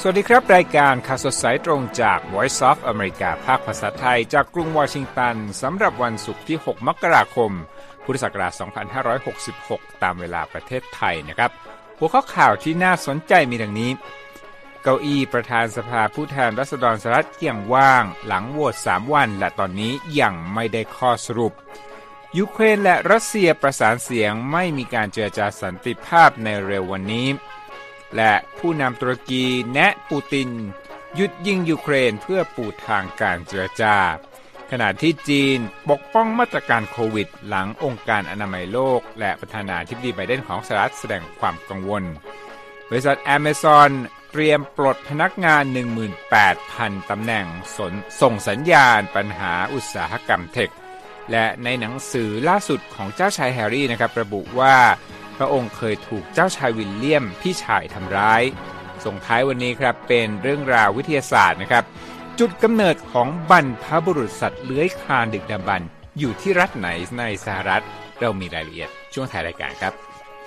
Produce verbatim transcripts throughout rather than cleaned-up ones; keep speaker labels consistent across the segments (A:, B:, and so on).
A: สวัสดีครับรายการข่าวสดสายตรงจาก Voice of America ภาคภาษาไทยจากกรุงวอชิงตันสำหรับวันศุกร์ที่หกมกราคมพุทธศักราชสองพันห้าร้อยหกสิบหกตามเวลาประเทศไทยนะครับหัวข้อข่าวที่น่าสนใจมีดังนี้เก้าอี้ประธานสภาผู้แทนราษฎรสหรัฐยังว่างหลังโหวตสามวันและตอนนี้ยังไม่ได้ข้อสรุปยูเครนและรัสเซียประสานเสียงไม่มีการเจรจาสันติภาพในเร็ววันนี้และผู้นำตุรกีแนะปูตินหยุดยิงยูเครนเพื่อปูทางการเจรจาขณะที่จีนปกป้องมาตรการโควิดหลังองค์การอนามัยโลกและประธานาธิบดีไบเดนของสหรัฐแสดงความกังวลบริษัท Amazon เตรียมปลดพนักงาน หนึ่งหมื่นแปดพัน ตำแหน่งส่งสัญญาณปัญหาอุตสาหกรรมเทคและในหนังสือล่าสุดของเจ้าชายแฮร์รี่นะครับระบุว่าพระองค์เคยถูกเจ้าชายวิลเลียมพี่ชายทำร้ายส่งท้ายวันนี้ครับเป็นเรื่องราววิทยาศาสตร์นะครับจุดกำเนิดของบรรพบุรุษสัตว์เลื้อยคลานดึกดำบรรพ์อยู่ที่รัฐไหนในสหรัฐเรามีรายละเอียดช่วงท้ายรายการครับ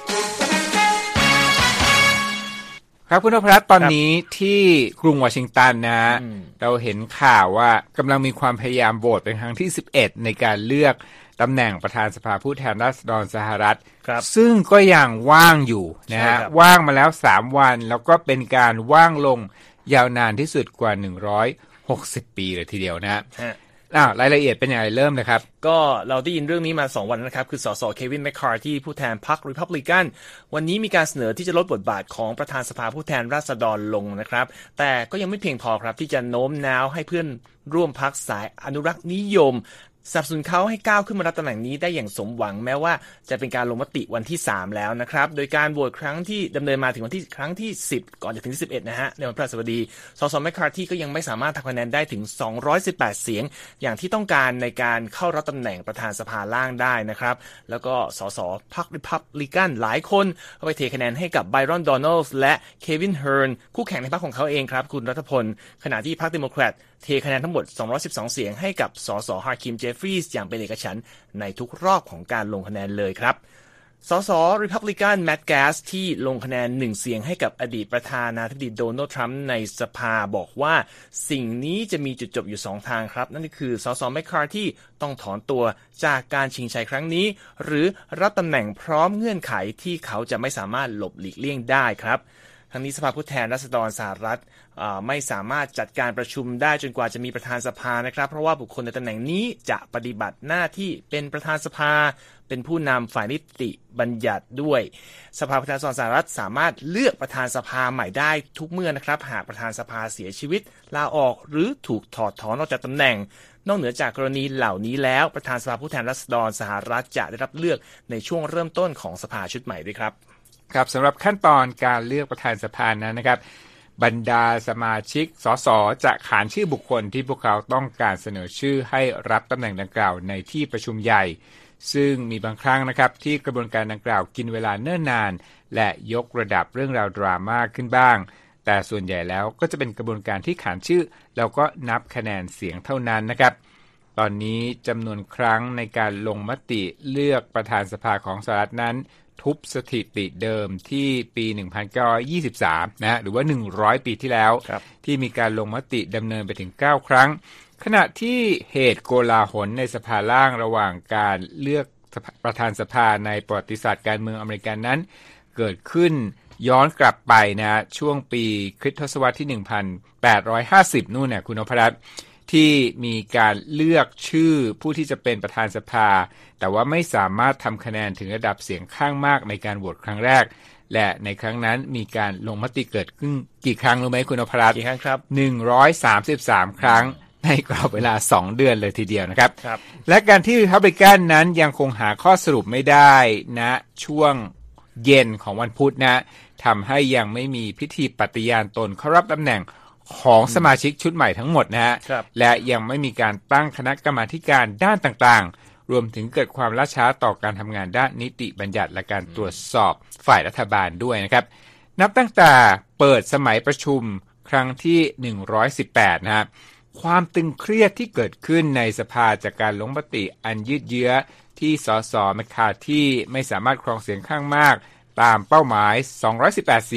A: ครับคุณนพรัตน์ตอนนี้ที่กรุงวอชิงตันนะเราเห็นข่าวว่ากำลังมีความพยายามโหวตเป็นครั้งที่สิบเอ็ดในการเลือกตำแหน่งประธานสภาผู้แทนราษฎรสหรัฐซึ่งก็ยังว่างอยู่นะฮะว่างมาแล้วสามวันแล้วก็เป็นการว่างลงยาวนานที่สุดกว่าหนึ่งร้อยหกสิบปีเลยทีเดียวนะฮะอ้าวรายละเอียดเป็นยังไงเริ่มเลยครับ
B: ก็เราได้ยินเรื่องนี้มาสองวันนะครับคือสสเควินแมคคาร์ธีผู้แทนพรรครีพับลิกันวันนี้มีการเสนอที่จะลดบทบาทของประธานสภาผู้แทนราษฎรลงนะครับแต่ก็ยังไม่เพียงพอครับที่จะโน้มน้าวให้เพื่อนร่วมพรรคสายอนุรักษ์นิยมสนับสนุนเขาให้ก้าวขึ้นมารับตำแหน่งนี้ได้อย่างสมหวังแม้ว่าจะเป็นการลงมติวันที่สามแล้วนะครับโดยการโหวตครั้งที่ดำเนินมาถึงวันที่ครั้งที่สิบก่อนจะถึงที่สิบเอ็ดนะฮะในวันพฤหัสบดีสสแมคคาร์ธีก็ยังไม่สามารถทำคะแนนได้ถึงสองร้อยสิบแปดเสียงอย่างที่ต้องการในการเข้ารับตำแหน่งประธานสภาล่างได้นะครับแล้วก็สสพรรครีพับลิกันหลายคนเอาไปเทคะแนนให้กับไบรอนโดนัลด์และเควินเฮิร์นคู่แข่งในพรรคของเขาเองครับคุณรัฐพลขณะที่พรรคเดโมแครตเทคะแนนทั้งหมดสองร้อยสิบสองเสียงให้กับสสฮาคิมเจฟฟรีย์อย่างเป็นเอกฉันท์ในทุกรอบของการลงคะแนนเลยครับสสรีพับลิกันแมตต์แกสที่ลงคะแนนหนึ่งเสียงให้กับอดีตประธานาธิบดีโดนัลด์ทรัมป์ในสภาบอกว่าสิ่งนี้จะมีจุดจบอยู่สองทางครับนั่นก็คือสสแมคคาร์ธีต้องถอนตัวจากการชิงชัยครั้งนี้หรือรับตำแหน่งพร้อมเงื่อนไขที่เขาจะไม่สามารถหลบหลีกเลี่ยงได้ครับทั้งนี้สภาผู้แทนราษฎรสหรัฐไม่สามารถจัดการประชุมได้จนกว่าจะมีประธานสภานะครับเพราะว่าบุคคลในตำแหน่งนี้จะปฏิบัติหน้าที่เป็นประธานสภาเป็นผู้นำฝ่ายนิติบัญญัติด้วยสภาผู้แทนราษฎรสหรัฐสามารถเลือกประธานสภาใหม่ได้ทุกเมื่อนะครับหากประธานสภาเสียชีวิตลาออกหรือถูกถอดถอนออกจากตำแหน่งนอกเหนือจากกรณีเหล่านี้แล้วประธานสภาผู้แทนราษฎรสหรัฐจะได้รับเลือกในช่วงเริ่มต้นของสภาชุดใหม่ด้วยครับ
A: ครับสำหรับขั้นตอนการเลือกประธานสภานั้นนะครับบรรดาสมาชิกสสจะขานชื่อบุคคลที่พวกเขาต้องการเสนอชื่อให้รับตำแหน่งดังกล่าวในที่ประชุมใหญ่ซึ่งมีบางครั้งนะครับที่กระบวนการดังกล่าวกินเวลาเนิ่นนานและยกระดับเรื่องราวดราม่าขึ้นบ้างแต่ส่วนใหญ่แล้วก็จะเป็นกระบวนการที่ขานชื่อแล้วก็นับคะแนนเสียงเท่านั้นนะครับตอนนี้จำนวนครั้งในการลงมติเลือกประธานสภาของสหรัฐนั้นทุบสถิติเดิมที่ปีหนึ่งพันเก้าร้อยยี่สิบสามนะหรือว่าหนึ่งร้อยปีที่แล้วที่มีการลงมติดำเนินไปถึงเก้าครั้งขณะที่เหตุโกลาหลในสภาล่างระหว่างการเลือกประธานสภาในประวัติศาสตร์การเมืองอเมริกันนั้นเกิดขึ้นย้อนกลับไปนะช่วงปีคริสตศตวรรษที่หนึ่งพันแปดร้อยห้าสิบนู่นเนี่ยคุณนพรัตน์ที่มีการเลือกชื่อผู้ที่จะเป็นประธานสภาแต่ว่าไม่สามารถทำคะแนนถึงระดับเสียงข้างมากในการโหวตครั้งแรกและในครั้งนั้นมีการลงมติเกิดขึ้นกี่ครั้งรู้ไหมคุณนพรัตน์
B: กี่ครั้งครับ
A: หนึ่งร้อยสามสิบสามครั้งในกรอบเวลาสองเดือนเลยทีเดียวนะครับและการที่ Republican นั้นยังคงหาข้อสรุปไม่ได้นะช่วงเย็นของวันพุธนะทำให้ยังไม่มีพิธีปฏิญาณตนเข้ารับตำแหน่งของสมาชิกชุดใหม่ทั้งหมดนะฮะและยังไม่มีการตั้งคณะกรรมาธิการด้านต่างๆรวมถึงเกิดความล่าช้าต่อการทำงานด้านนิติบัญญัติและการตรวจสอบฝ่ายรัฐบาลด้วยนะครับนับตั้งแต่เปิดสมัยประชุมครั้งที่หนึ่งร้อยสิบแปดนะฮะความตึงเครียดที่เกิดขึ้นในสภาจากการลงมติอันยืดเยื้อที่สสแมคคาร์ธีไม่สามารถครองเสียงข้างมากตามเป้าหมายสองร้อยสิบแปดเสียง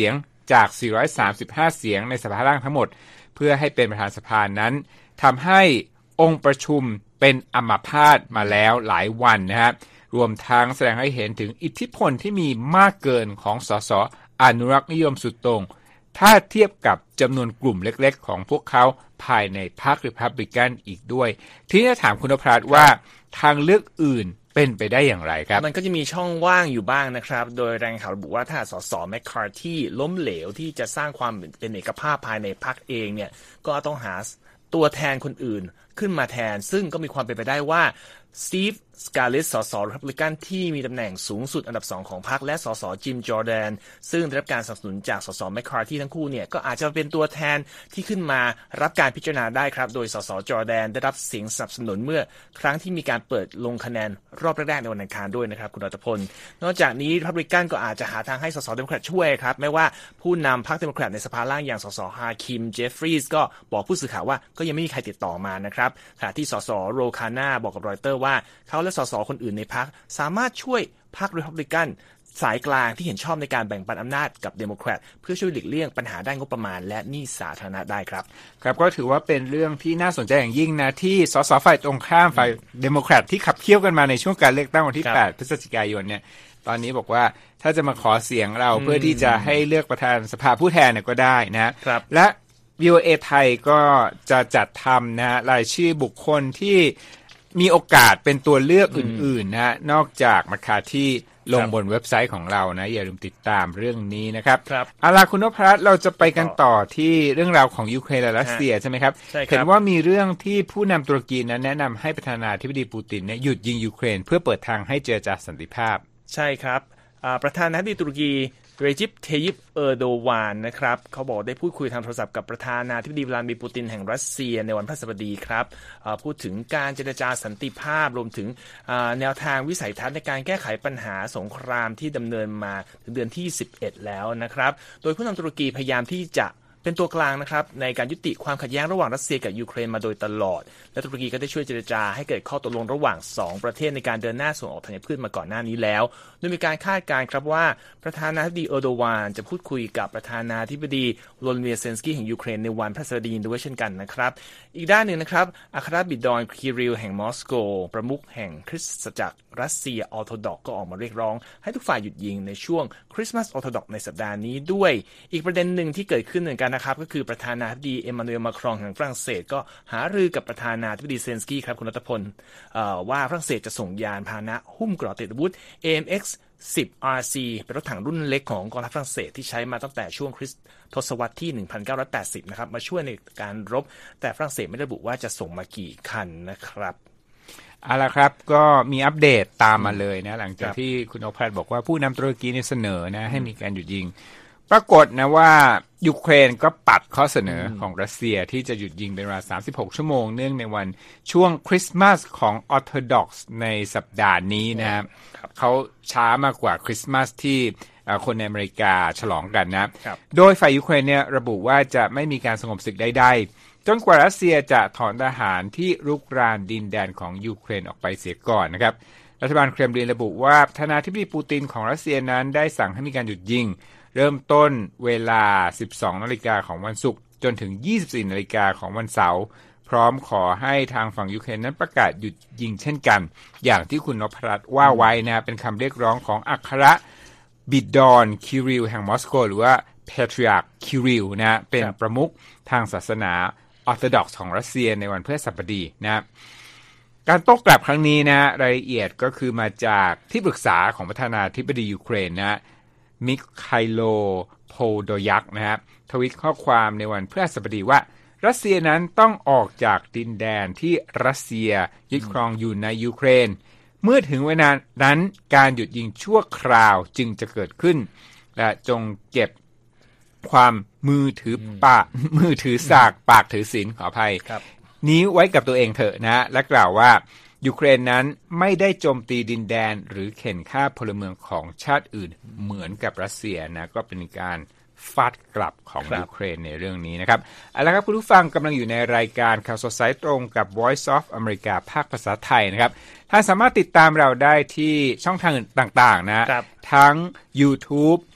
A: จากสี่ร้อยสามสิบห้าเสียงในสภาล่างทั้งหมดเพื่อให้เป็นประธานสภานั้นทำให้องค์ประชุมเป็นอัมพาตมาแล้วหลายวันนะครับรวมทั้งแสดงให้เห็นถึงอิทธิพลที่มีมากเกินของสสอนุรักษ์นิยมสุดโต่งถ้าเทียบกับจำนวนกลุ่มเล็กๆของพวกเขาภายในพรรครีพับลิกันอีกด้วยทีนี้จะถามคุณนพรัตน์ว่าทางเลือกอื่นเป็นไปได้อย่างไรครับ
B: มันก็จะมีช่องว่างอยู่บ้างนะครับโดยรายงานข่าวระบุว่าถ้าสสแมคคาร์ธีล้มเหลวที่จะสร้างความเป็นเอกภาพภายในพรรคเองเนี่ยก็ต้องหาตัวแทนคนอื่นขึ้นมาแทนซึ่งก็มีความเป็นไปได้ว่าสตีฟสกาลิสสสรีพับลิกันที่มีตำแหน่งสูงสุดอันดับสองของพรรคและสสจิมจอร์แดนซึ่งได้รับการสนับสนุนจากสสแมคคาร์ธีทั้งคู่เนี่ยก็อาจจะเป็นตัวแทนที่ขึ้นมารับการพิจารณาได้ครับโดยสสจอร์แดนได้รับเสียงสนับสนุนเมื่อครั้งที่มีการเปิดลงคะแนนรอบแรกๆในวันอังคารด้วยนะครับคุณรัตพลนอกจากนี้รีพับลิกันก็อาจจะหาทางให้สสเดโมแครตช่วยครับไม่ว่าผู้นำพรรคเดโมแครตในสภาล่างอย่างสสฮาคิมเจฟฟรีย์ก็บอกผู้สื่อข่าวว่าก็ยังไม่มีใครติดต่อมานะครับขณะที่สสโรคาน่าบอกกับรอยเตอร์ว่าเขาและสสคนอื่นในพรรคสามารถช่วยพรรครีพับลิกันสายกลางที่เห็นชอบในการแบ่งปันอำนาจกับเดโมแครตเพื่อช่วยหลีกเลี่ยงปัญหาด้านงบประมาณและหนี้สาธารณะได้ครับ
A: ครับก็ถือว่าเป็นเรื่องที่น่าสนใจอย่างยิ่งนะที่สสฝ่ายตรงข้ามฝ่ายเดโมแครตที่ขับเคี่ยวกันมาในช่วงการเลือกตั้งวันที่แปดพฤศจิกายนเนี่ยตอนนี้บอกว่าถ้าจะมาขอเสียงเราเพื่อที่จะให้เลือกประธานสภาผู้แทนเนี่ยก็ได้นะครับและ วี โอ เอ ไทยก็จะจัดทำนะรายชื่อบุคคลที่มีโอกาสเป็นตัวเลือกอื่นๆนะนอกจากมาคาที่ลงบนเว็บไซต์ของเรานะอย่าลืมติดตามเรื่องนี้นะครับเอาล่ะคุณนพรัตน์เราจะไปกันต่อที่เรื่องราวของยูเครนและรัสเซียใช่ไหมครับเห็นว่ามีเรื่องที่ผู้นำตุรกีนั้นแนะนำให้ประธานาธิบดีปูตินเนี่ยหยุดยิงยูเครนเพื่อเปิดทางให้เจรจาสันติภาพ
B: ใช่ครับประธานาธิบดีตุรกีเรจิป เทยิป เออร์โดวานนะครับเขาบอกได้พูดคุยทางโทรศัพท์กับประธานาธิบดีวลาดิเมียร์ปูตินแห่งรัสเซียในวันพฤหัสบดีครับพูดถึงการเจรจาสันติภาพรวมถึงแนวทางวิสัยทัศน์ในการแก้ไขปัญหาสงครามที่ดำเนินมาถึงเดือนที่สิบเอ็ดแล้วนะครับโดยผู้นำตุรกีพยายามที่จะเป็นตัวกลางนะครับในการยุติความขัดแย้งระหว่างรัสเซียกับยูเครนมาโดยตลอดและตุรกีก็ได้ช่วยเจรจาให้เกิดข้อตกลงระหว่างสองประเทศในการเดินหน้าส่งออกธัญพืชมาก่อนหน้านี้แล้วโดยมีการคาดการณ์ครับว่าประธานาธิบดีเออร์โดวานจะพูดคุยกับประธานาธิบดีโวโลดิเมียร์เซเลนสกี้แห่งยูเครนในวันพฤหัสบดีด้วยเช่นกันนะครับอีกด้านหนึ่งนะครับอัครบิดรคิริลแห่งมอสโกประมุขแห่งคริสตจักรรัสเซียออร์โธดอกซ์ก็ออกมาเรียกร้องให้ทุกฝ่ายหยุดยิงในช่วงคริสต์มาสออร์โธดอกซ์ในสัปดาห์นี้ด้วยอีกประเด็นหนึ่งที่เกิดขึ้นเหมือนกันนะครับก็คือประธานาธิบดีเอ็มมานูเอลมาครองแห่งฝรั่งเศสก็หารือกับประธานาธิบดีเซเลนสกี้ครับคุณรัตพลว่าฝรั่งเศสจะส่งยานพาหนะหุ้มเกราะติดอาวุธ เอ เอ็ม เอ็กซ์ สิบ อาร์ ซี เป็นรถถังรุ่นเล็กของกองทัพฝรั่งเศสที่ใช้มาตั้งแต่ช่วงคริสต์ทศวรรษที่หนึ่งพันเก้าร้อยแปดสิบนะครับมาช่วยในการรบแต่ฝรั่งเศสไม่ได้ระบุว่าจะส่งมากี่คันนะครับ
A: เอาล่ะครับก็มีอัปเดตตามมาเลยนะหลังจากที่คุณนพรัตน์บอกว่าผู้นำตุรกีเนี่ยเสนอนะให้มีการหยุดยิงปรากฏนะว่ายูเครนก็ปัดข้อเสนอของรัสเซียที่จะหยุดยิงเป็นเวลาสามสิบหกชั่วโมงเนื่องในวันช่วงคริสต์มาสของออร์โธดอกซ์ในสัปดาห์นี้นะครับเขาช้ามากกว่าคริสต์มาสที่คนในอเมริกาฉลองกันนะโดยฝ่ายยูเครนเนี่ยระบุว่าจะไม่มีการสงบศึกใดๆจนกว่ารัสเซียจะถอนทหารที่รุกรานดินแดนของยูเครนออกไปเสียก่อนนะครับรัฐบาลเครมลินระบุว่าประธานาธิบดีปูตินของรัสเซียนั้นได้สั่งให้มีการหยุดยิงเริ่มต้นเวลา สิบสองนาฬิกาของวันศุกร์จนถึง ยี่สิบสี่นาฬิกาของวันเสาร์พร้อมขอให้ทางฝั่งยูเครนนั้นประกาศหยุดยิงเช่นกันอย่างที่คุณนพรัตน์ว่าไว้นะเป็นคำเรียกร้องของอัครบิดรคิริลแห่งมอสโกหรือว่าเพทริอาร์คคิริลนะเป็นประมุขทางศาสนาออร์โธดอกซ์ของรัสเซียในวันพฤหัสบดีนะการโต้กลับครั้งนี้นะรายละเอียดก็คือมาจากที่ปรึกษาของประธานาธิบดียูเครนนะมิคาโลโพโดยักนะครับทวิตข้อความในวันพฤหัสบดีว่ารัสเซียนั้นต้องออกจากดินแดนที่รัสเซียยึดครองอยู่ในยูเครนเมื่อถึงเวลานั้นการหยุดยิงชั่วคราวจึงจะเกิดขึ้นและจงเก็บความมือถือปากมือถือสากปากถือศีลขออภัยนี้ไว้กับตัวเองเถอะนะและกล่าวว่ายูเครนนั้นไม่ได้โจมตีดินแดนหรือเข็นฆ่าพลเมืองของชาติอื่นเหมือนกับรัสเซียนะก็เป็นการฟาดกลับของยูเครนในเรื่องนี้นะครับเอาละครับคุณผู้ฟังกำลังอยู่ในรายการข่าวสดสายตรงกับ Voice of America ภาคภาษาไทยนะครับท่านสามารถติดตามเราได้ที่ช่องทางต่างๆนะทั้ง YouTube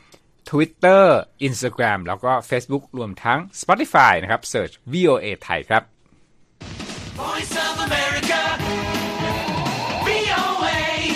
A: Twitter Instagram แล้วก็ Facebook รวมทั้ง Spotify นะครับ Search วี โอ เอ ไทยครับ
C: Voice of America วี โอ เอ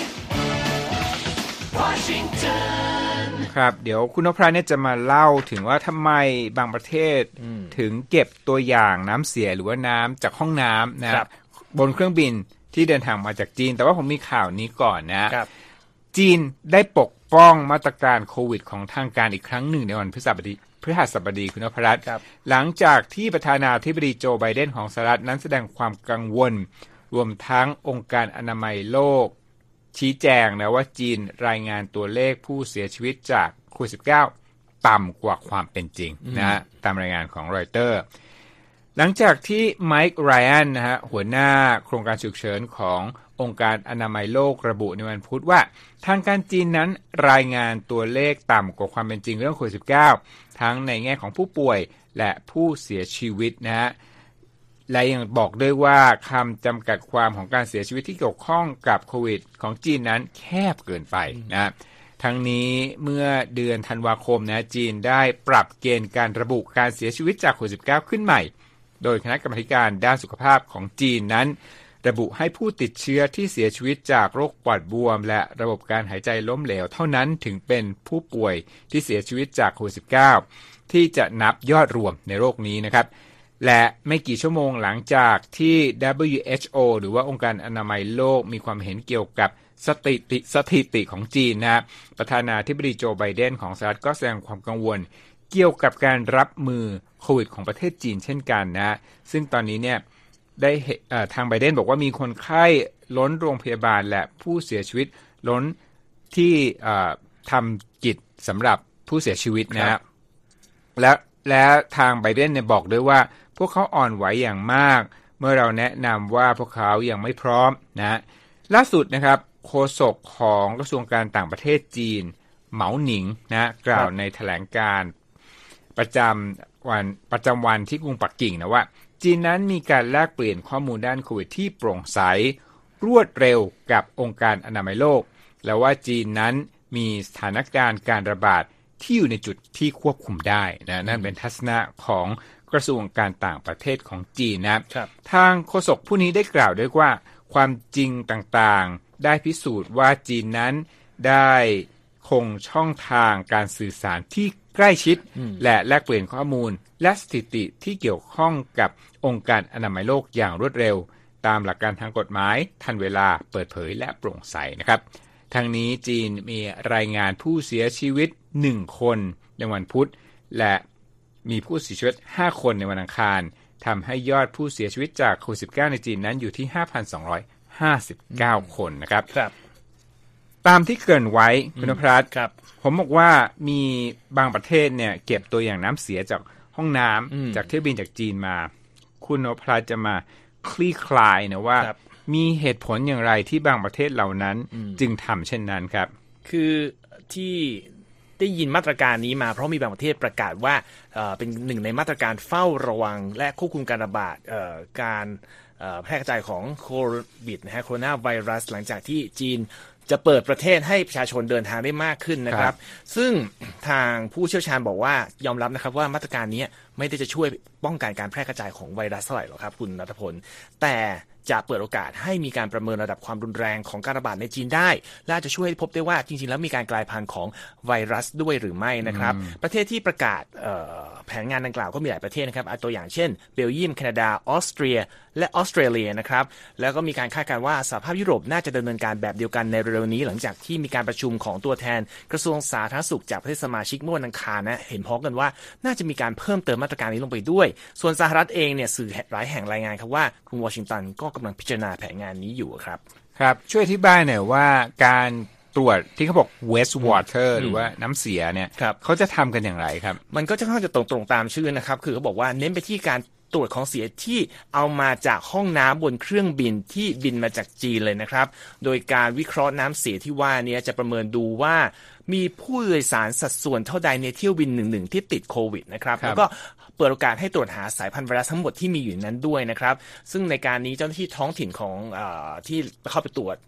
C: Washington
A: ครับเดี๋ยวคุณนพรัตน์เนี่ยจะมาเล่าถึงว่าทำไมบางประเทศถึงเก็บตัวอย่างน้ำเสียหรือว่าน้ำจากห้องน้ำนะบนเครื่องบินที่เดินทางมาจากจีนแต่ว่าผมมีข่าวนี้ก่อนนะจีนได้ปกป้องมาตรการโควิดของทางการอีกครั้งหนึ่งในวันพฤหัสบดีพฤหัสบดีคุณนพรัตน์หลังจากที่ประธานาธิบดีโจไบเดนของสหรัฐนั้นแสดงความกังวลรวมทั้งองค์การอนามัยโลกชี้แจงนะว่าจีนรายงานตัวเลขผู้เสียชีวิตจากโควิด สิบเก้า ต่ำกว่าความเป็นจริงนะตามรายงานของรอยเตอร์หลังจากที่ไมค์ไรอันนะฮะหัวหน้าโครงการฉุกเฉินขององค์การอนามัยโลกระบุในวันพุธว่าทางการจีนนั้นรายงานตัวเลขต่ำกว่าความเป็นจริงเรื่องโควิด สิบเก้า ทั้งในแง่ของผู้ป่วยและผู้เสียชีวิตนะฮะและยังบอกด้วยว่าคำจำกัดความของการเสียชีวิตที่เกี่ยวข้องกับโควิดของจีนนั้นแคบเกินไปนะทั้งนี้เมื่อเดือนธันวาคมนะจีนได้ปรับเกณฑ์การระบุการเสียชีวิตจากโควิด สิบเก้า ขึ้นใหม่โดยคณะกรรมาการด้านสุขภาพของจีนนั้นระบุให้ผู้ติดเชื้อที่เสียชีวิตจากโรคปอดบวมและระบบการหายใจล้มเหลวเท่านั้นถึงเป็นผู้ป่วยที่เสียชีวิตจากโควิด สิบเก้า ที่จะนับยอดรวมในโรคนี้นะครับและไม่กี่ชั่วโมงหลังจากที่ ดับเบิลยู เอช โอ หรือว่าองค์การอนามัยโลกมีความเห็นเกี่ยวกับสถิติสถิติของจีนนะประธานาธิบดีโจไบเดนของสหรัฐก็แสดงความกังวลเกี่ยวกับการรับมือโควิดของประเทศจีนเช่นกันนะซึ่งตอนนี้เนี่ยได้ทางไบเดนบอกว่ามีคนไข้ล้นโรงพยาบาลและผู้เสียชีวิตล้นที่ทำกิจสำหรับผู้เสียชีวิตนะและและทางไบเดนเนี่ยบอกด้วยว่าพวกเขาอ่อนไหวอย่างมากเมื่อเราแนะนำว่าพวกเขายังไม่พร้อมนะล่าสุดนะครับโฆษกของกระทรวงการต่างประเทศจีนเหมาหนิงนะกล่าวในแถลงการประจำวันประจำวันที่กรุงปักกิ่งนะว่าจีนนั้นมีการแลกเปลี่ยนข้อมูลด้านโควิดที่โปร่งใสรวดเร็วกับองค์การอนามัยโลกแล้วว่าจีนนั้นมีสถานการณ์การระบาดที่อยู่ในจุดที่ควบคุมได้นะนั่นเป็นทัศนะของกระทรวงการต่างประเทศของจีนนะทางโฆษกผู้นี้ได้กล่าวด้วยว่าความจริงต่างๆได้พิสูจน์ว่าจีนนั้นได้คงช่องทางการสื่อสารที่ใกล้ชิดและแลกเปลี่ยนข้อมูลและสถิติที่เกี่ยวข้องกับองค์การอนามัยโลกอย่างรวดเร็วตามหลักการทางกฎหมายทันเวลาเปิดเผยและโปร่งใสนะครับทั้งนี้จีนมีรายงานผู้เสียชีวิตหนึ่งคนในวันพุธและมีผู้เสียชีวิตห้าคนในวันอังคารทำให้ยอดผู้เสียชีวิตจากโควิด สิบเก้า ในจีนนั้นอยู่ที่ ห้าพันสองร้อยห้าสิบเก้า คนนะครับตามที่เกริ่นไว้คุณนพรัตน์ผมบอกว่ามีบางประเทศเนี่ยเก็บตัวอย่างน้ำเสียจากห้องน้ำจากเที่ยวบินจากจีนมาคุณนพรัตน์จะมาคลี่คลายนะว่ามีเหตุผลอย่างไรที่บางประเทศเหล่านั้นจึงทำเช่นนั้นครับ
B: คือที่ได้ยินมาตรการนี้มาเพราะมีบางประเทศประกาศว่าเอ่อเป็นหนึ่งในมาตรการเฝ้าระวังและควบคุมการระบาดเอ่อการเอ่อแพร่กระจายของโควิดนะฮะโคโรนาไวรัสหลังจากที่จีนจะเปิดประเทศให้ประชาชนเดินทางได้มากขึ้นนะครับซึ่งทางผู้เชี่ยวชาญบอกว่ายอมรับนะครับว่ามาตรการนี้ไม่ได้จะช่วยป้องกันการแพร่กระจายของไวรัสเท่าไหร่หรอกครับคุณณัฐพลแต่จะเปิดโอกาสให้มีการประเมินระดับความรุนแรงของการระบาดในจีนได้และจะช่วยพบได้ว่าจริงๆแล้วมีการกลายพันธุ์ของไวรัสด้วยหรือไม่นะครับประเทศที่ประกาศแผนงานดังกล่าวก็มีหลายประเทศนะครับตัวอย่างเช่นเบลเยียมแคนาดาออสเตรียและออสเตรเลียนะครับแล้วก็มีการคาดการณ์ว่าสหภาพยุโรปน่าจะดำเนินการแบบเดียวกันในเร็วๆนี้หลังจากที่มีการประชุมของตัวแทนกระทรวงสาธารณสุขจากประเทศสมาชิกเมื่อวันอังคารนะเห็นพ้องกันว่าน่าจะมีการเพิ่มเติมมาตรการนี้ลงไปด้วยส่วนสหรัฐเองเนี่ยสื่อหลายแห่งรายงานครับว่ากรุงวอชิงตันก็กำลังพิจารณาแผนงานนี้อยู่ครับ
A: ครับช่วยอธิบายหน่อยว่าการตรวจที่เขาบอก waste water หรือว่าน้ำเสียเนี่ยเขาจะทำกันอย่างไรครับ
B: มันก็จะค่อนข้างจะตรงๆตามชื่อนะครับคือเขาบอกว่าเน้นไปที่การตรวจของเสียที่เอามาจากห้องน้ำบนเครื่องบินที่บินมาจากจีนเลยนะครับโดยการวิเคราะห์น้ำเสียที่ว่านี้จะประเมินดูว่ามีผู้โดยสารสัดส่วนเท่าใดในเที่ยวบินหนึ่งๆที่ติดโควิดนะครับแล้วก็เปิดโอกาสให้ตรวจหาสายพันธุ์ไวรัสทั้งหมดที่มีอยู่นั้นด้วยนะครับซึ่งในการนี้เจ้าหน้าที่ท้องถิ่นของเอ่อที่เข้าไปตรวจ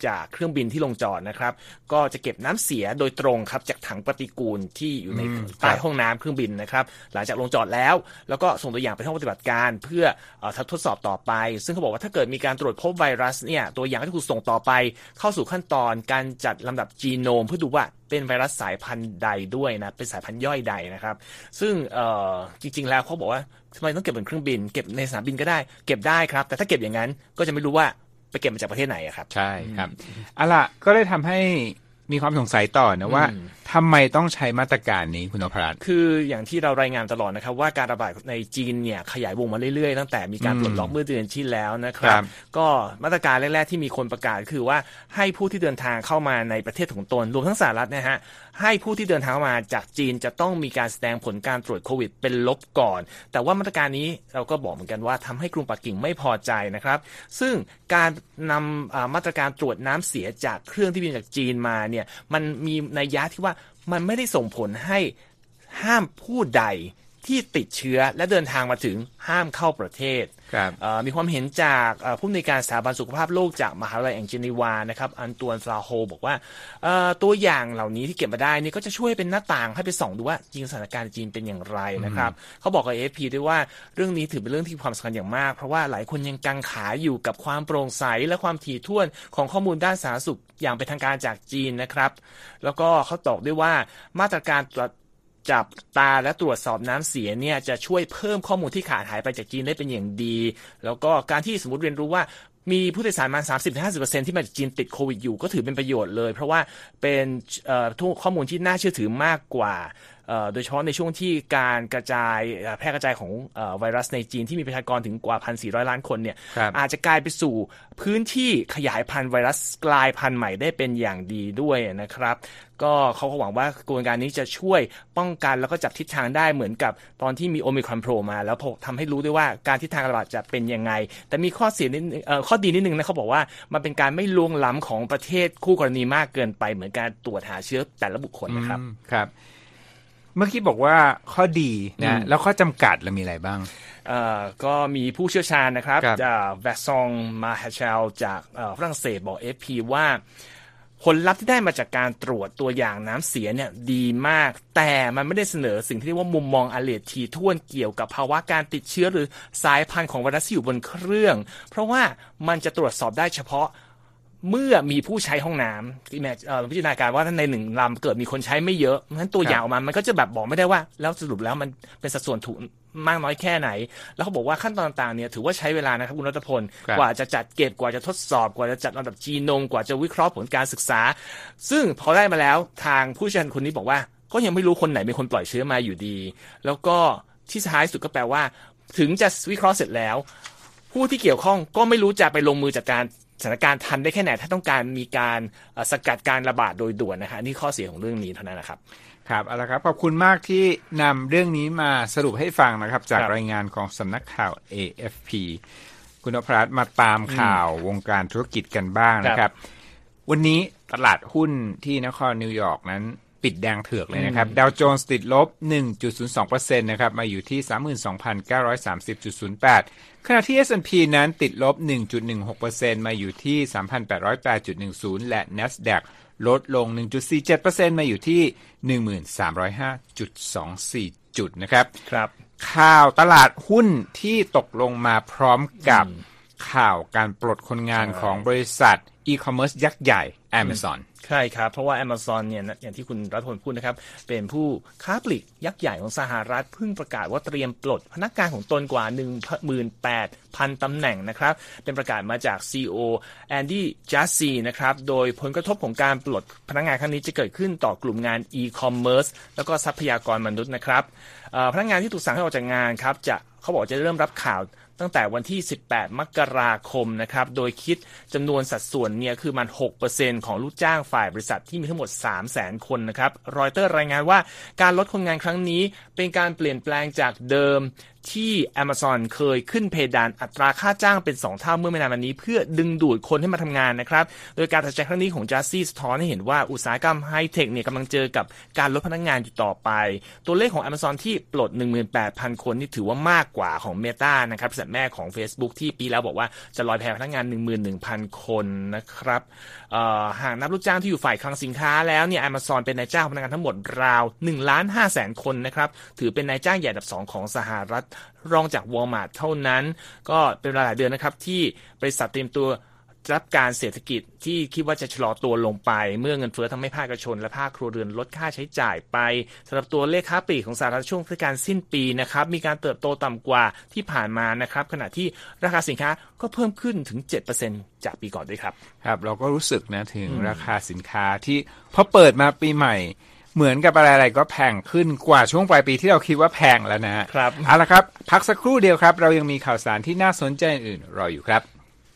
B: จากเครื่องบินที่ลงจอดนะครับก็จะเก็บน้ำเสียโดยตรงครับจากถังปฏิกูลที่อยู่ในใต้ห้องน้ำเครื่องบินนะครับหลังจากลงจอดแล้วแล้วก็ส่งตัวอย่างไปห้องปฏิบัติการเพื่อเอ่อทดสอบต่อไปซึ่งเขาบอกว่าถ้าเกิดมีการตรวจพบไวรัสเนี่ยตัวอย่างก็จะถูกส่งต่อไปเข้าสู่ขั้นตอนการจัดลำดับจีโนมเพื่อดูว่าเป็นไวรัสสายพันธุ์ใดด้วยนะเป็นสายพันธุ์ย่อยใดนะครับซึ่งเอ่อจริงๆแล้วเขาบอกว่าทำไมต้องเก็บบนเครื่องบินเก็บในสนามบินก็ได้เก็บได้ครับแต่ถ้าเก็บอย่างนั้นก็จะไม่รู้ว่าไปเก็บมาจากประเทศไหนอะครับ
A: ใช่ครับเอาล่ะก็ได้ทำให้มีความสงสัยต่อนะว่าทำไมต้องใช้มาตรการนี้คุณนพรัตน์
B: คืออย่างที่เรารายงานตลอดนะครับว่าการระบาดในจีนเนี่ยขยายวงมาเรื่อยๆตั้งแต่มีการปลดล็อกเมื่อเดือนที่แล้วนะครับก็มาตรการแรกๆที่มีคนประกาศคือว่าให้ผู้ที่เดินทางเข้ามาในประเทศของตนรวมทั้งสหรัฐนะฮะให้ผู้ที่เดินทางมาจากจีนจะต้องมีการแสดงผลการตรวจโควิดเป็นลบก่อนแต่ว่ามาตรการนี้เราก็บอกเหมือนกันว่าทำให้กรุงปักกิ่งไม่พอใจนะครับซึ่งการนำมาตรการตรวจน้ำเสียจากเครื่องที่บินจากจีนมาเนี่ยมันมีนัยยะที่ว่ามันไม่ได้ส่งผลให้ห้ามผู้ใดที่ติดเชื้อและเดินทางมาถึงห้ามเข้าประเทศมีความเห็นจากผู้อำนวยการสถาบันสุขภาพโลกจากมหาวิทยาลัยแองเจนีวานะครับอันตวนฟลาโฮบอกว่าตัวอย่างเหล่านี้ที่เก็บมาได้นี่ก็จะช่วยเป็นหน้าต่างให้ไปส่องดูว่าจริงสถานการณ์จีนเป็นอย่างไรนะครับเขาบอกกับ เอ เอฟ พี ด้วยว่าเรื่องนี้ถือเป็นเรื่องที่ความสำคัญอย่างมากเพราะว่าหลายคนยังกังขาอยู่กับความโปร่งใสและความถี่ถ้วนของข้อมูลด้านสาธารณสุขอย่างเป็นทางการจากจีนนะครับแล้วก็เขาตอกด้วยว่ามาตรการจับตาและตรวจสอบน้ำเสียเนี่ยจะช่วยเพิ่มข้อมูลที่ขาดหายไปจากจีนได้เป็นอย่างดีแล้วก็การที่สมมติเรียนรู้ว่ามีผู้โดยสารมา สามสิบถึงห้าสิบเปอร์เซ็นต์ ที่มาจากจีนติดโควิดอยู่ก็ถือเป็นประโยชน์เลยเพราะว่าเป็นข้อมูลที่น่าเชื่อถือมากกว่าโดยเฉพาะในช่วงที่การกระจายแพร่กระจายของไวรัสในจีนที่มีประชากรถึงกว่า หนึ่งพันสี่ร้อย ล้านคนเนี่ยอาจจะกลายไปสู่พื้นที่ขยายพันธุ์ไวรัสกลายพันธุ์ใหม่ได้เป็นอย่างดีด้วยนะครับก็เขาก็หวังว่ากระบวนการนี้จะช่วยป้องกันแล้วก็จับทิศทางได้เหมือนกับตอนที่มีโอมิครอนโผล่มาแล้วทำให้รู้ด้วยว่าการทิศทางระบาดจะเป็นยังไงแต่มีข้อเสียนิดข้อดีนิดนึงนะเขาบอกว่ามันเป็นการไม่ล่วงล้ำของประเทศคู่กรณีมากเกินไปเหมือนการตรวจหาเชื้อแต่ละบุคคลนะครับ
A: ครับเมื่อกี้บอกว่าข้อดีนะแล้วข้อจำกัดเรามีอะไรบ้าง
B: ก็มีผู้เชี่ยวชาญนะครับจากแวซองมาฮาเชลจากฝรั่งเศสบอก เอ เอฟ พี ว่าผลลัพธ์ที่ได้มาจากการตรวจตัวอย่างน้ำเสียเนี่ยดีมากแต่มันไม่ได้เสนอสิ่งที่เรียกว่ามุมมองละเอียดถี่ถ้วนเกี่ยวกับภาวะการติดเชื้อหรือสายพันธุ์ของไวรัสที่อยู่บนเครื่องเพราะว่ามันจะตรวจสอบได้เฉพาะเมื่อมีผู้ใช้ห้องน้ำพิจารณาการว่าในหนึ่งลำเกิดมีคนใช้ไม่เยอะงั้นตัวอย่างออกมามันก็จะแบบบอกไม่ได้ว่าแล้วสรุปแล้วมันเป็นสัดส่วนถูกมากน้อยแค่ไหนแล้วเขาบอกว่าขั้นตอนต่างๆเนี่ยถือว่าใช้เวลานะครับคุณรัตพลกว่าจะจัดเก็บกว่าจะทดสอบกว่าจะจัดลำดับจีโนมกว่าจะวิเคราะห์ผลการศึกษาซึ่งพอได้มาแล้วทางผู้เชี่ยวชาญคนนี้บอกว่าก็ยังไม่รู้คนไหนเป็นคนปล่อยเชื้อมาอยู่ดีแล้วก็ที่ท้ายสุดก็แปลว่าถึงจะวิเคราะห์เสร็จแล้วผู้ที่เกี่ยวข้องก็ไม่รู้จะไปลงมือจัดการสถานการณ์ทันได้แค่ไหนถ้าต้องการมีการสกัดการระบาดโดยด่วนนะฮะนี่ข้อเสียของเรื่องนี้เท่านั้นนะครับ
A: ครับเอาละครับขอบคุณมากที่นำเรื่องนี้มาสรุปให้ฟังนะครับจากรายงานของสำนักข่าว เอ เอฟ พี คุณนพรัตน์มาตามข่าววงการธุรกิจกันบ้างนะครับวันนี้ตลาดหุ้นที่นครนิวยอร์กนั้นปิดแดงเถือกเลยนะครับดาวโจนส์ติดลบ หนึ่งจุดศูนย์สองเปอร์เซ็นต์ นะครับมาอยู่ที่ สามหมื่นสองพันเก้าร้อยสามสิบจุดศูนย์แปด ขณะที่ เอส แอนด์ พี นั้นติดลบ หนึ่งจุดหนึ่งหกเปอร์เซ็นต์ มาอยู่ที่ สามพันแปดร้อยแปดจุดหนึ่งศูนย์ และ NASDAQ ลดลง หนึ่งจุดสี่เจ็ดเปอร์เซ็นต์ มาอยู่ที่ หนึ่งพันสามร้อยห้าจุดสองสี่ จุดนะครับ
B: ครับ
A: ข่าวตลาดหุ้นที่ตกลงมาพร้อมกับข่าวการปลดคนงานของบริษัทอีคอมเมิร์ซยักษ์ใหญ่ Amazon
B: ใช่ครับเพราะว่า Amazon เนี่ยอย่างที่คุณรัฐพลพูดนะครับเป็นผู้ค้าปลีกยักษ์ใหญ่ของสหรัฐเพิ่งประกาศว่าเตรียมปลดพนักงานของตนกว่า หนึ่งหมื่นแปดพัน ตำแหน่งนะครับเป็นประกาศมาจาก ซี อี โอ แอนดี้จัสซีนะครับโดยผลกระทบของการปลดพนักงานครั้งนี้จะเกิดขึ้นต่อกลุ่มงาน e-commerce แล้วก็ทรัพยากรมนุษย์นะครับพนักงานที่ถูกสั่งให้ออกจากงานครับจะเขาบอกจะเริ่มรับข่าวตั้งแต่วันที่สิบแปดมกราคมนะครับโดยคิดจำนวนสัดส่วนเนี่ยคือมัน หกเปอร์เซ็นต์ ของลูกจ้างฝ่ายบริษัทที่มีทั้งหมด สามแสน คนนะครับรอยเตอร์รายงานว่าการลดคนงานครั้งนี้เป็นการเปลี่ยนแปลงจากเดิมที่ Amazon เคยขึ้นเพดานอัตราค่าจ้างเป็นสองเท่าเมื่อไม่นานมานี้เพื่อดึงดูดคนให้มาทำงานนะครับโดยการตัดสินใจครั้งนี้ของ Jassy สะท้อนให้เห็นว่าอุตสาหกรรมไฮเทคเนี่ยกำลังเจอกับการลดพนักงานอยู่ต่อไปตัวเลขของ Amazon ที่ปลด หนึ่งหมื่นแปดพัน คนนี่ถือว่ามากกว่าของ Meta นะครับบริษัทแม่ของ Facebook ที่ปีแล้วบอกว่าจะลอยแพพนักงาน หนึ่งหมื่นหนึ่งพัน คนนะครับหากนับลูกจ้างที่อยู่ฝ่ายคลังสินค้าแล้วเนี่ย Amazon เป็นนายจ้างพนักงานทั้งหมดราว หนึ่งล้านห้าแสน คนนะครับถือเป็นนายจ้างใหญ่อันดับสองของสหรัฐรองจาก Walmart เท่านั้นก็เป็นเวลาหลายเดือนนะครับที่บริษัทเตรียมตัวรับการเศรษฐกิจที่คิดว่าจะชะลอตัวลงไปเมื่อเงินเฟ้อทำให้ภาคเอกชนและภาคครัวเรือนลดค่าใช้จ่ายไปสำหรับตัวเลขค้าปลีกของสหรัฐช่วงเทศกาลสิ้นปีนะครับมีการเติบโตต่ำกว่าที่ผ่านมานะครับขณะที่ราคาสินค้าก็เพิ่มขึ้นถึง เจ็ดเปอร์เซ็นต์ จากปีก่อนด้วยครับ
A: ครับเราก็รู้สึกนะถึงราคาสินค้าที่พอเปิดมาปีใหม่เหมือนกับอะไรๆก็แพงขึ้นกว่าช่วงปลายปีที่เราคิดว่าแพงแล้วนะครับเอาละครับพักสักครู่เดียวครับเรายังมีข่าวสารที่น่าสนใจอื่นรออยู่ครับ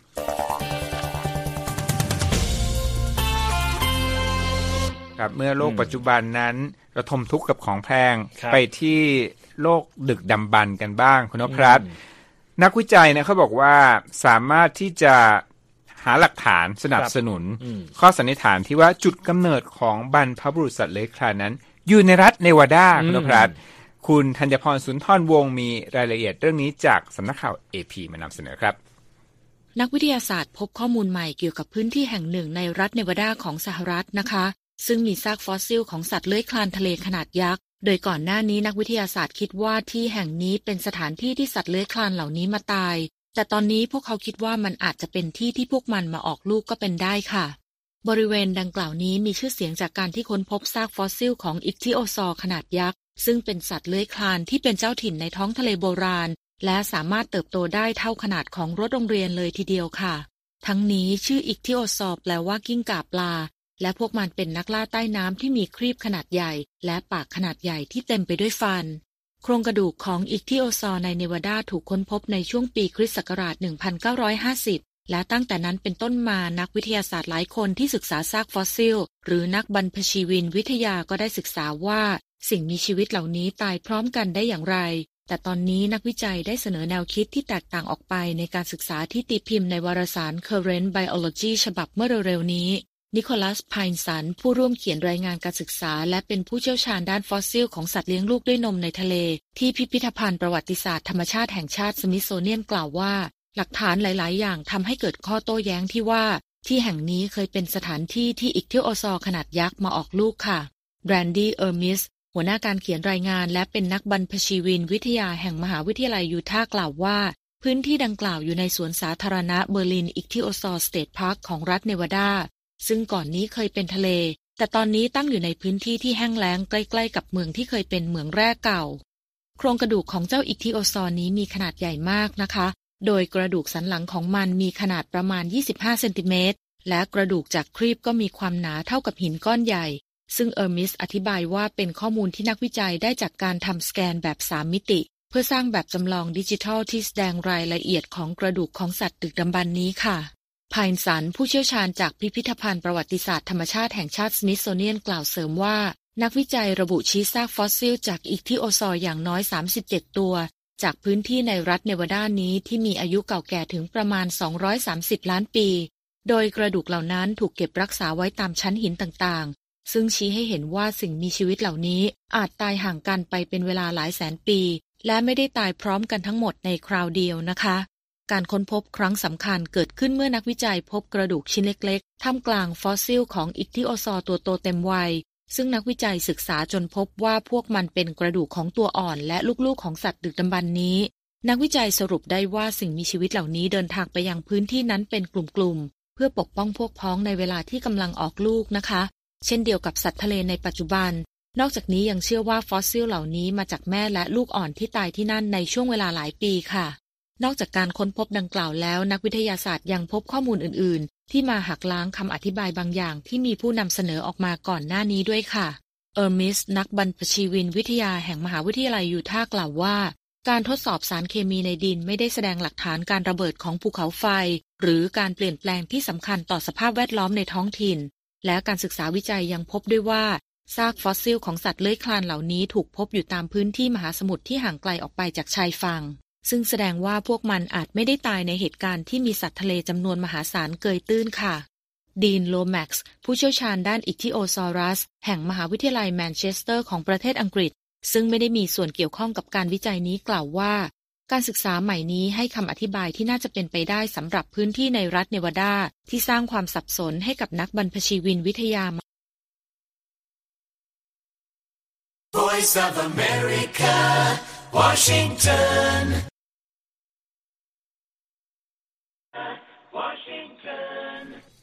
A: ครับเมื่อโลกปัจจุบันนั้นระทมทุกข์กับของแพงไปที่โลกดึกดำบรรพ์กันบ้างคุณนพรัตน์นักวิจัยเนี่ยเขาบอกว่าสามารถที่จะหาหลักฐานสนับสนุนข้อสันนิษฐานที่ว่าจุดกำเนิดของบรรพบุรุษสัตว์เลื้อยคลานนั้นอยู่ในรัฐเนวาดาคุณนพรัตน์คุณธัญพรสุนทรวงศ์มีรายละเอียดเรื่องนี้จากสำนักข่าว เอ พี มานำเสนอครับ
D: นักวิทยาศาสตร์พบข้อมูลใหม่เกี่ยวกับพื้นที่แห่งหนึ่งในรัฐเนวาดาของสหรัฐนะคะซึ่งมีซากฟอสซิลของสัตว์เลื้อยคลานทะเลขนาดยักษ์โดยก่อนหน้านี้นักวิทยาศาสตร์คิดว่าที่แห่งนี้เป็นสถานที่ที่สัตว์เลื้อยคลานเหล่านี้มาตายแต่ตอนนี้พวกเขาคิดว่ามันอาจจะเป็นที่ที่พวกมันมาออกลูกก็เป็นได้ค่ะบริเวณดังกล่าวนี้มีชื่อเสียงจากการที่ค้นพบซากฟอสซิลของอิคทิโอซอร์ขนาดยักษ์ซึ่งเป็นสัตว์เลื้อยคลานที่เป็นเจ้าถิ่นในท้องทะเลโบราณและสามารถเติบโตได้เท่าขนาดของรถโรงเรียนเลยทีเดียวค่ะทั้งนี้ชื่ออิคทิโอซอร์แปลว่ากิ้งก่าปลาและพวกมันเป็นนักล่าใต้น้ำที่มีครีบขนาดใหญ่และปากขนาดใหญ่ที่เต็มไปด้วยฟันโครงกระดูกของอิคทิโอซอร์ในเนวาดาถูกค้นพบในช่วงปีคริสต์ศักราช หนึ่งพันเก้าร้อยห้าสิบ และตั้งแต่นั้นเป็นต้นมานักวิทยาศาสตร์หลายคนที่ศึกษาซากฟอสซิลหรือนักบรรพชีวินวิทยาก็ได้ศึกษาว่าสิ่งมีชีวิตเหล่านี้ตายพร้อมกันได้อย่างไรแต่ตอนนี้นักวิจัยได้เสนอแนวคิดที่แตกต่างออกไปในการศึกษาที่ตีพิมพ์ในวารสาร Current Biology ฉบับเมื่อเร็วๆนี้นิโคลัส ไพน์สันผู้ร่วมเขียนรายงานการศึกษาและเป็นผู้เชี่ยวชาญด้านฟอสซิลของสัตว์เลี้ยงลูกด้วยนมในทะเลที่พิพิธภัณฑ์ประวัติศาสตร์ธรรมชาติแห่งชาติสมิธโซเนียนกล่าวว่าหลักฐานหลายๆอย่างทำให้เกิดข้อโต้แย้งที่ว่าที่แห่งนี้เคยเป็นสถานที่ที่อิคทิโอซอร์ขนาดยักษ์มาออกลูกค่ะแบรนดี้ เออร์มิสหัวหน้าการเขียนรายงานและเป็นนักบรรพชีวินวิทยาแห่งมหาวิทยาลัยยูทาห์กล่าวว่าพื้นที่ดังกล่าวอยู่ในสวนสาธารณะเบอร์ลินอิคทิโอซอร์สเตทพาร์คของรัฐเนวาดาซึ่งก่อนนี้เคยเป็นทะเลแต่ตอนนี้ตั้งอยู่ในพื้นที่ที่แห้งแล้งใกล้ๆกับเมืองที่เคยเป็นเหมืองแร่เก่าโครงกระดูกของเจ้าอิคทิโอซอร์นี้มีขนาดใหญ่มากนะคะโดยกระดูกสันหลังของมันมีขนาดประมาณยี่สิบห้าเซนติเมตรและกระดูกจากครีบก็มีความหนาเท่ากับหินก้อนใหญ่ซึ่งเออร์มิสอธิบายว่าเป็นข้อมูลที่นักวิจัยได้จากการทำสแกนแบบสามมิติเพื่อสร้างแบบจำลองดิจิทัลที่แสดงรายละเอียดของกระดูกของสัตว์ดึกดำบรรพ์นี้ค่ะไพน์สันผู้เชี่ยวชาญจากพิพิธภัณฑ์ประวัติศาสตร์ธรรมชาติแห่งชาติสมิธโซเนียนกล่าวเสริมว่านักวิจัยระบุชี้ซากฟอสซิลจากอิคทิโอซอร์อย่างน้อยสามสิบเจ็ดตัวจากพื้นที่ในรัฐเนวาดานี้ที่มีอายุเก่าแก่ถึงประมาณสองร้อยสามสิบล้านปีโดยกระดูกเหล่านั้นถูกเก็บรักษาไว้ตามชั้นหินต่างๆซึ่งชี้ให้เห็นว่าสิ่งมีชีวิตเหล่านี้อาจตายห่างกันไปเป็นเวลาหลายแสนปีและไม่ได้ตายพร้อมกันทั้งหมดในคราวเดียวนะคะการค้นพบครั้งสำคัญเกิดขึ้นเมื่อนักวิจัยพบกระดูกชิ้นเล็กๆท่ามกลางฟอสซิลของอิคทิโอซอร์ตัวโตเต็มวัยซึ่งนักวิจัยศึกษาจนพบว่าพวกมันเป็นกระดูกของตัวอ่อนและลูกๆของสัตว์ดึกดำบรรพ์นี้นักวิจัยสรุปได้ว่าสิ่งมีชีวิตเหล่านี้เดินทางไปยังพื้นที่นั้นเป็นกลุ่มๆเพื่อปกป้องพวกพ้องในเวลาที่กำลังออกลูกนะคะเช่นเดียวกับสัตว์ทะเลในปัจจุบันนอกจากนี้ยังเชื่อว่าฟอสซิลเหล่านี้มาจากแม่และลูกอ่อนที่ตายที่นั่นในช่วงเวลาหลายปีค่ะนอกจากการค้นพบดังกล่าวแล้วนักวิทยาศาสตร์ยังพบข้อมูลอื่นๆที่มาหักล้างคำอธิบายบางอย่างที่มีผู้นำเสนอออกมาก่อนหน้านี้ด้วยค่ะเออร์มิสนักบรรพชีวินวิทยาแห่งมหาวิทยาลัยยูทาห์กล่าวว่าการทดสอบสารเคมีในดินไม่ได้แสดงหลักฐานการระเบิดของภูเขาไฟหรือการเปลี่ยนแปลงที่สำคัญต่อสภาพแวดล้อมในท้องถิ่นและการศึกษาวิจัยยังพบด้วยว่าซากฟอสซิลของสัตว์เลื้อยคลานเหล่านี้ถูกพบอยู่ตามพื้นที่มหาสมุทรที่ห่างไกลออกไปจากชายฝั่งซึ่งแสดงว่าพวกมันอาจไม่ได้ตายในเหตุการณ์ที่มีสัตว์ทะเลจำนวนมหาศาลเกยตื้นค่ะดีนโลแม็กซ์ผู้เชี่ยวชาญด้านอิคทิโอซอรัสแห่งมหาวิทยาลัยแมนเชสเตอร์ของประเทศอังกฤษซึ่งไม่ได้มีส่วนเกี่ยวข้องกับการวิจัยนี้กล่าวว่าการศึกษาใหม่นี้ให้คำอธิบายที่น่าจะเป็นไปได้สำหรับพื้นที่ในรัฐเนวาดาที่สร้างความสับสนให้กับนักบรรพชีวินวิทยา
C: Voice of America, Washington. Washington.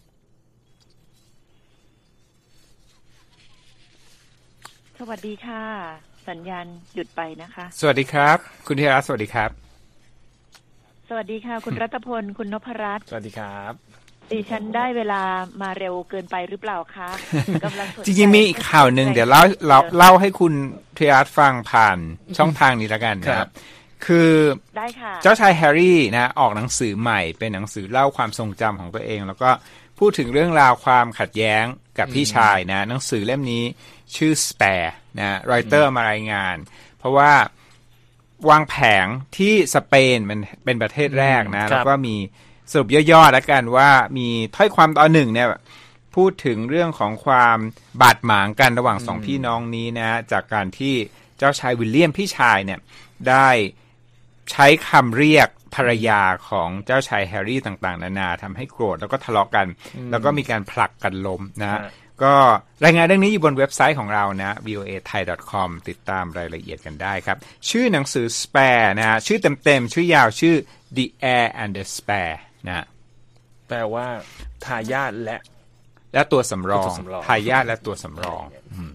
E: สวัสดีค่ะสัญญาณหยุดไปนะคะ
A: สวัสดีครับคุณธีระสวัสดีครับ
E: สวัสดีค่ะคุณรัตพลคุณนพรัตน์
B: สวัสดีครับ
E: ดิฉันได้เวลามาเร็วเกินไปหรือเปล่าคะกำลัง
A: จริงๆมีอีกข่าวนึงเดี๋ยวเล่าเล่าเล่าให้คุณธีระฟังผ่านช่องทางนี้แล้วกันนะครับคือ
E: ได้ค่ะ
A: เจ้าชายแฮร์รี่นะออกหนังสือใหม่เป็นหนังสือเล่าความทรงจำของตัวเองแล้วก็พูดถึงเรื่องราวความขัดแย้งกับพี่ชายนะหนังสือเล่มนี้ชื่อ Spare นะรอยเตอร์มารายงานเพราะว่าวางแผงที่สเปนมันเป็นประเทศแรกนะแล้วก็มีสรุปย่อๆแล้วกันว่ามีถ้อยความตอนหนึ่งเนี่ยพูดถึงเรื่องของความบาดหมางกันระหว่างสองพี่น้องนี้นะจากการที่เจ้าชายวิลเลียมพี่ชายเนี่ยได้ใช้คำเรียกภรรยาของเจ้าชายแฮร์รี่ต่างๆนานาทำให้โกรธแล้วก็ทะเลาะกันแล้วก็มีการผลักกันล้มนะก็รายงานเรื่องนี้อยู่บนเว็บไซต์ของเรานะ วี โอ เอ ไทย ดอท คอม ติดตามรายละเอียดกันได้ครับชื่อหนังสือ Spare นะฮะชื่อเต็มๆชื่อยาวชื่อ The Heir and the Spare นะ
B: แปลว่าทายาทและ
A: และตัวสำรองทายาทและตัวสำรอง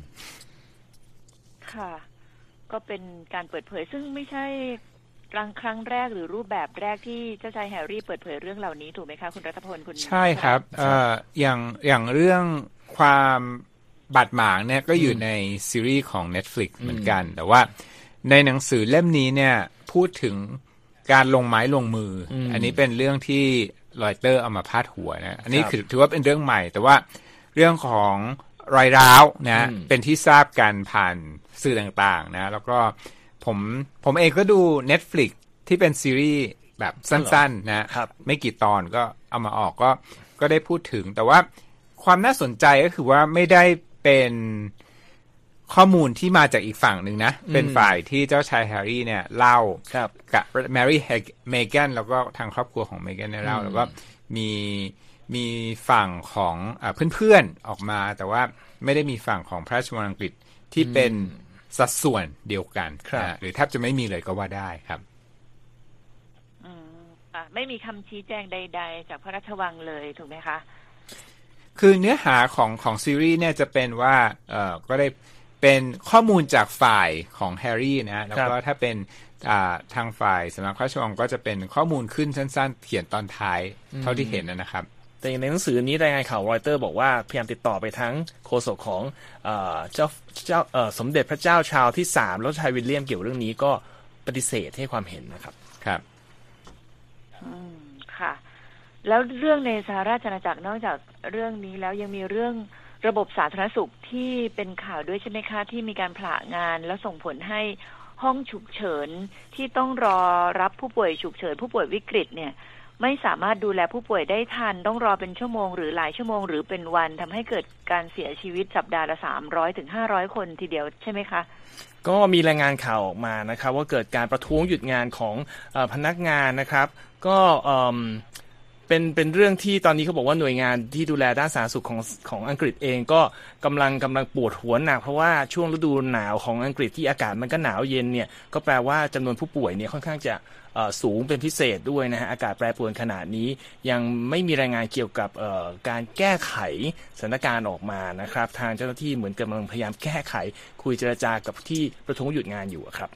E: ค่ะก็เป็นการเปิดเผยซึ่งไม่ใช่ครั้งครั้งแรกหรือรูปแบบแรกที่เจ้าชายแฮร์รี่เปิดเผยเรื่องเหล่านี้ถูกไหมคะคุณรัตพลคุณ
A: ใช่ครับเอ่ออย่างอย่างเรื่องความบาดหมางเนี่ยก็อยู่ในซีรีส์ของ Netflix เหมือนกันแต่ว่าในหนังสือเล่มนี้เนี่ยพูดถึงการลงไม้ลงมือ อ, อันนี้เป็นเรื่องที่รอยเตอร์เอามาพาดหัวนะอันนี้คือถือว่าเป็นเรื่องใหม่แต่ว่าเรื่องของรอยร้าวนะเป็นที่ทราบกันผ่านสื่อต่างๆนะแล้วก็ผมผมเองก็ดู Netflix ที่เป็นซีรีส์แบบสั้นๆนะไม่กี่ตอนก็เอามาออกก็ก็ได้พูดถึงแต่ว่าความน่าสนใจก็คือว่าไม่ได้เป็นข้อมูลที่มาจากอีกฝั่งหนึ่งนะเป็นฝ่ายที่เจ้าชายแฮร์รี่เนี่ยเล่ากับแมรี่เมแกนแล้วก็ทางครอบครัวของเมแกนเนี่ยเล่าแล้วก็มีมีฝั่งของอ่าเพื่อนๆออกมาแต่ว่าไม่ได้มีฝั่งของพระราชวังอังกฤษที่เป็นสัดส่วนเดียวกันนะหรือแทบจะไม่มีเลยก็ว่าได้ครับ
E: อืมอ่ะไม่มีคำชี้แจงใดๆจากพระราชวังเลยถูกไหมคะ
A: คือเนื้อหาของของซีรีส์เนี่ยจะเป็นว่าเอ่อก็ได้เป็นข้อมูลจากฝ่ายของแฮร์รี่นะแล้วก็ถ้าเป็นอ่าทางฝ่ายสำนักพระราชวังก็จะเป็นข้อมูลขึ้นสั้นๆเขียนตอนท้ายเท่าที่เห็นนะครับ
B: แต่ในหนังสือนี้รายงานข่าวรอยเตอร์บอกว่าพยายามติดต่อไปทั้งโฆษกของเอ่อเจ้าเจ้าเอ่อสมเด็จพระเจ้าชาร์ลส์ที่สามแล้วชายวิลเลียมเกี่ยวเรื่องนี้ก็ปฏิเสธให้ความเห็นนะครับ
A: ครับ
E: อืมค่ะแล้วเรื่องในสหราชอาณาจักรนอกจากเรื่องนี้แล้วยังมีเรื่องระบบสาธารณสุขที่เป็นข่าวด้วยใช่ไหมคะที่มีการผละงานแล้วส่งผลให้ห้องฉุกเฉินที่ต้องรอรับผู้ป่วยฉุกเฉินผู้ป่วยวิกฤตเนี่ยไม่สามารถดูแลผู้ป่วยได้ทันต้องรอเป็นชั่วโมงหรือหลายชั่วโมงหรือเป็นวันทำให้เกิดการเสียชีวิตสัปดาห์ละสามร้อยถึงห้าร้อยคนทีเดียวใช่ไหมคะ
B: ก็มีรายงานข่าวออกมานะครับว่าเกิดการประท้วงหยุดงานของเอ่อพนักงานนะครับก็เอ่อเป็นเป็นเรื่องที่ตอนนี้เขาบอกว่าหน่วยงานที่ดูแลด้านสาธารณสุขของของอังกฤษเองก็กำลังกำลังปวดหัวหนักเพราะว่าช่วงฤดูหนาวของอังกฤษที่อากาศมันก็หนาวเย็นเนี่ยก็แปลว่าจำนวนผู้ป่วยเนี่ยค่อนข้างจะสูงเป็นพิเศษด้วยนะฮะอากาศแปรปรวนขนาดนี้ยังไม่มีรายงานเกี่ยวกับการแก้ไขสถานการณ์ออกมานะครับทางเจ้าหน้าที่เหมือนกำลังพยายามแก้ไขคุยเจรจากับที่ประท้วงหยุดงานอยู่ครับ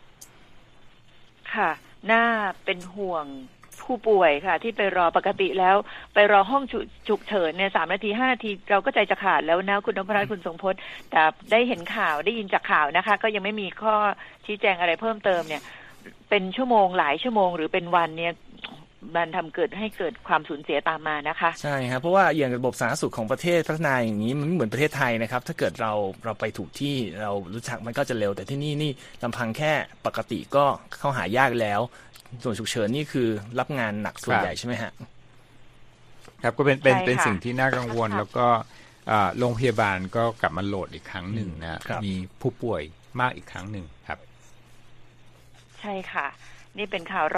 E: ค่ะน่าเป็นห่วงผู้ป่วยค่ะที่ไปรอปกติแล้วไปรอห้องฉุกเฉินเนี่ยสามนาทีห้านาทีเราก็ใจจะขาดแล้วนะคุณนพรัตน์คุณทรงพจน์แต่ได้เห็นข่าวได้ยินจากข่าวนะคะก็ยังไม่มีข้อชี้แจงอะไรเพิ่มเติมเนี่ยเป็นชั่วโมงหลายชั่วโมงหรือเป็นวันเนี่ยมันทำเกิดให้เกิดความสูญเสียตามมานะคะ
B: ใช่ครับเพราะว่าอย่างระบบสาธารณสุขของประเทศพัฒนาอย่างนี้มันไม่เหมือนประเทศไทยนะครับถ้าเกิดเราเราไปถูกที่เรารู้จักมันก็จะเร็วแต่ที่นี่นี่ลำพังแค่ปกติก็เข้าหายากแล้วส่วนฉุกเฉินนี่คือรับงานหนักส่วนใหญ่ใช่ไหมฮะ
A: ครับก็เป็นเป็นเป็นสิ่งที่น่ากังวลแล้วก็โรงพยาบาลก็กลับมาโหลดอีกครั้งหนึ่งนะมีผู้ป่วยมากอีกครั้งหนึ่งครับ
E: ใช่ค่ะนี่เป็นข่าว